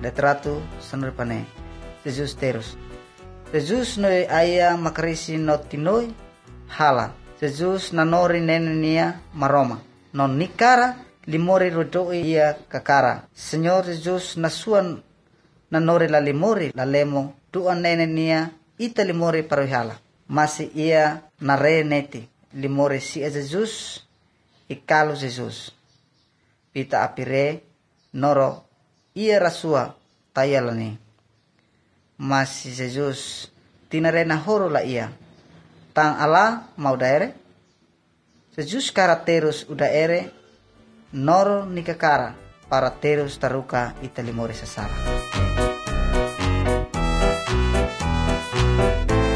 letratu sanurpane Jesus terus. Jesus noi aya makarisi notinoi hala. Jesus nanori nenenia maroma. Non nikara limori rodoi ia kakara. Senyor Jesus nasuan nanori la limori la lemo tuan nenenia ita limori paruhala. Masih ia nare neti limori si Jesus ikalu Jesus. Pita apire noro ia rasua tayalani. Masih Jesus tinarena horo la ia. Tang ala mau daere. Jesus karaterus uda ere. Noro nikakara para terus taruka italimore sasara.